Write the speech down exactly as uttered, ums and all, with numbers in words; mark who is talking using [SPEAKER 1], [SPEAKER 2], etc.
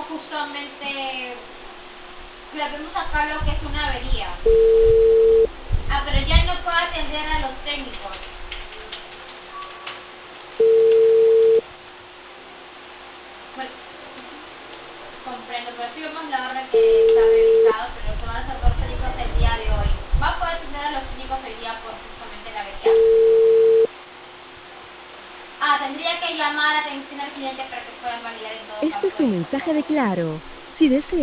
[SPEAKER 1] justamente le vemos acá lo que es una avería. Ah, pero ya no puedo atender a los técnicos. Bueno, comprendo, pero sí vemos la orden que está realizado, pero se van a hacer dos técnicos el día de hoy. ¿Va a poder atender a los técnicos hoy día por justamente la avería? Ah, tendría que llamar a atención al cliente para que puedan validar en todo
[SPEAKER 2] Este
[SPEAKER 1] caso
[SPEAKER 2] es un
[SPEAKER 1] eso, por
[SPEAKER 2] mensaje de
[SPEAKER 1] favor.
[SPEAKER 2] Claro. Si desea